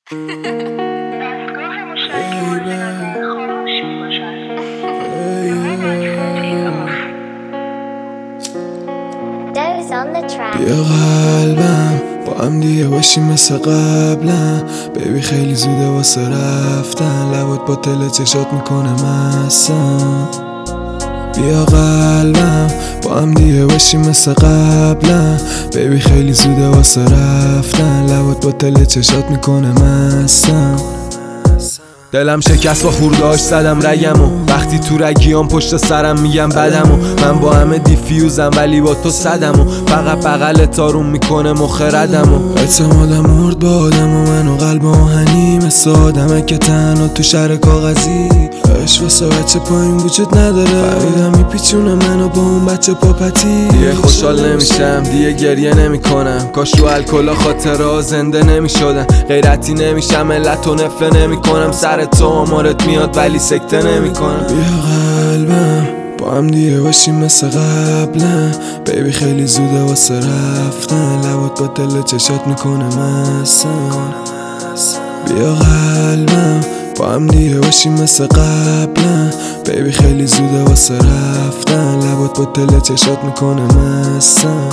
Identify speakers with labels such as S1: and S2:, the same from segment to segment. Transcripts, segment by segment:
S1: دستگاه مشترک مورد نظر خاموش میباشد.
S2: بیا قلبم با هم دیگه باشیم مثل قبلا. بیبی خیلی زوده واسه رفتن، لبات با تل چشات میکنه مستم. بیا قلبم با هم دیگه باشیم مثل قبلا. بیبی خیلی زوده واسه رفتن، لبات با تل چشات میکنه مستم. دلم شکست با خورداش زدم رگمو، وقتی تو رگیام پشت سرم میگم بدمو. من با همه دیفیوزم ولی با تو صدمو، فقط بغلت آروم میکنه مخردمو. اعتمادم مرد با آدم و من و قلب آهنی، مثل آدمه که تنها تو شهر کاغذی. عشق واسه بچه پایین وجود نداره، فریدم میپیچونه منو با اون بچه پاپتی. دیگه خوشحال نمیشم، دیگه گریه نمیکنم، کاش رو الکلا خاطرها زنده نمیشدن. غیرتی نمیشم، علت و نفله نمیکنم، سر تو آمارت میاد ولی سکته نمیکنم. بیا قلبم با هم دیگه باشیم مثل قبلا. بیبی خیلی زوده واسه رفتن، لبات با دل چشات میکنه مستم. بیا قلبم با هم دیگه باشیم مثل قبلا. بیبی خیلی زوده واسه رفتن، لبات با دل چشات میکنه مستم.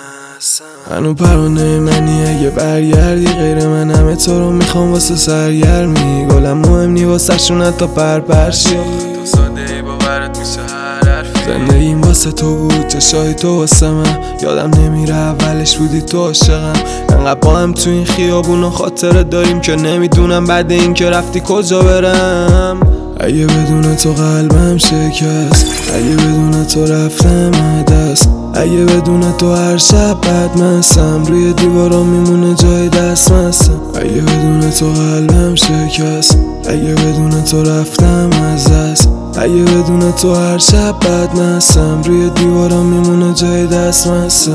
S2: هنو پرونه منی اگه برگردی، غیر من همه تو رو میخوام واسه سرگرمی. گلم مهم نی واسه شونه تا پرپرشی، تو ساده ای باورت میشه هر حرفی. زندگیم واسه تو بود، چشای تو واسه من، یادم نمیره اولش بودی تو عاشقم. انقدر با هم تو این خیابون خاطره داریم که نمیدونم بعد این که رفتی کجا برم. اگه بدون تو قلبم شکست، اگه بدون تو رفتم دست، اگه بدون تو هر شب بدمستم، روی دیوارا میمونه جای دستمستم. اگه بدون تو قلبم شکست، اگه بدون تو رفتم از دست، اگه بدون تو هر شب بدمستم، روی دیوارا میمونه جای دستمستم،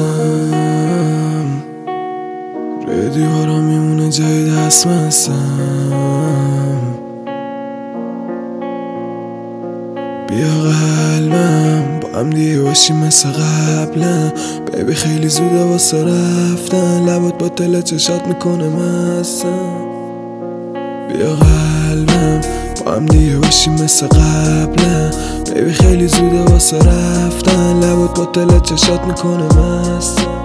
S2: روی دیوارا میمونه جای دستمستم. بیا قلبم با هم دیگه باشیم مثل قبلا. بیبی خیلی زوده واسه رفتن، لبات با دل چشات میکنه مستم. بیا قلبم با هم دیگه باشیم مثل قبلا. بیبی خیلی زوده واسه رفتن، لبات با دل چشات میکنه مستم.